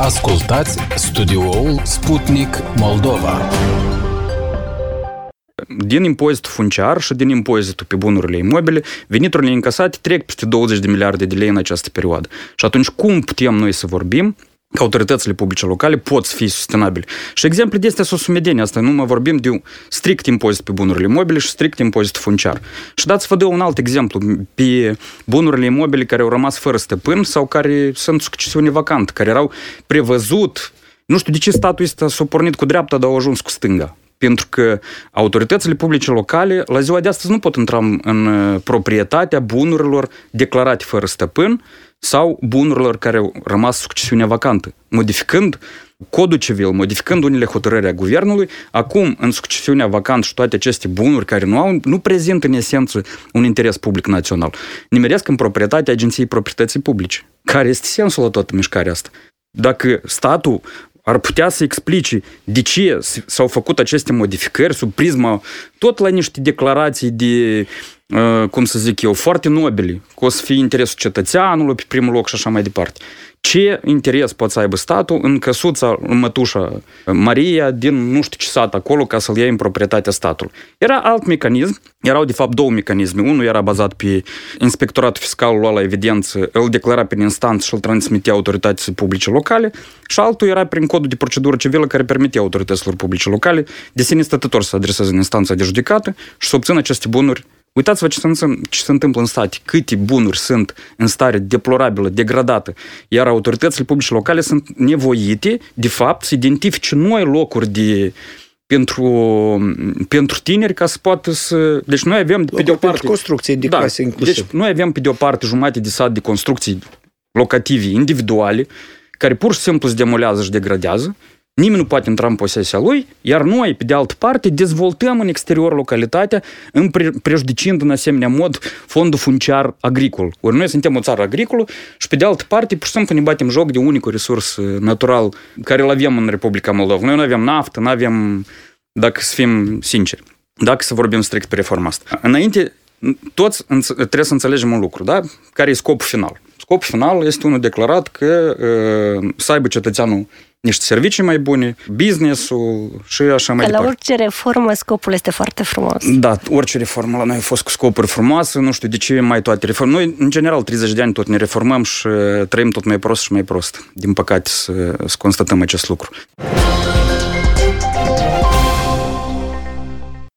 Ascultați studioul Sputnik Moldova. Din impozitul funciar și din impozitul pe bunurile imobile, veniturile încasate trec peste 20 de miliarde de lei în această perioadă. Și atunci cum putem noi să vorbim că autoritățile publice locale pot fi sustenabile? Și exemple de astea sunt sumedeni. Asta nu mă vorbim de strict impozit pe bunurile imobile și strict impozit funciar. Și dați vă dau un alt exemplu pe bunurile imobile care au rămas fără stăpân sau care sunt succesiune vacantă, care erau prevăzut. Nu știu de ce statul ăsta s-a pornit cu dreapta, dar au ajuns cu stânga. Pentru că autoritățile publice locale la ziua de astăzi nu pot intra în proprietatea bunurilor declarate fără stăpân sau bunurilor care au rămas succesiunea vacantă. Modificând codul civil, modificând unele hotărâri a guvernului, acum în succesiunea vacantă și toate aceste bunuri care nu prezintă în esență un interes public național, nimeresc în proprietatea Agenției Proprietății Publice. Care este sensul la toată mișcarea asta? Dacă statul ar putea să explice de ce s-au făcut aceste modificări sub prisma tot la niște declarații de, cum să zic eu, foarte nobile, că o să fie interesul cetățeanului pe primul loc și așa mai departe. Ce interes poate să aibă statul în căsuța, în mătușa Maria din nu știu ce sat acolo ca să-l ia în proprietatea statului? Era alt mecanism, erau de fapt două mecanisme. Unul era bazat pe inspectoratul fiscal, lua la evidență, îl declara prin instanță și îl transmitea autorității publice locale, și altul era prin codul de procedură civilă care permitea autorităților publice locale de sine stătător să adreseze în instanța de judecată și să obțină aceste bunuri. Uitați-vă ce se întâmplă în state, câte bunuri sunt în stare deplorabilă, degradată, iar autoritățile publice locale sunt nevoite, de fapt, să identifice noi locuri pentru tineri ca să poată să... Deci noi avem pe de o parte... construcții de case inclusiv. Deci noi avem pe de o parte jumate de sat de construcții locative individuale, care pur și simplu se demolează și degradează. Nimeni nu poate intra în posesia lui, iar noi, pe de altă parte, dezvoltăm în exterior localitatea, prejudiciind în asemenea mod fondul funciar agricol. Ori noi suntem o țară agricolă și, pe de altă parte, pur și simplu ne batem joc de unicul resurs natural care îl avem în Republica Moldova. Noi nu avem naftă, nu avem, dacă să fim sinceri, dacă să vorbim strict pe reforma asta. Înainte, toți trebuie să înțelegem un lucru, da? Care e scopul final. Scopul final este unul declarat că să aibă cetățeanul niște servicii mai bune, business-ul și așa mai departe. La orice reformă scopul este foarte frumos. Da, orice reformă la noi a fost cu scopuri frumoase, nu știu de ce mai toate reforme. Noi, în general, 30 de ani tot ne reformăm și trăim tot mai prost și mai prost. Din păcate să constatăm acest lucru.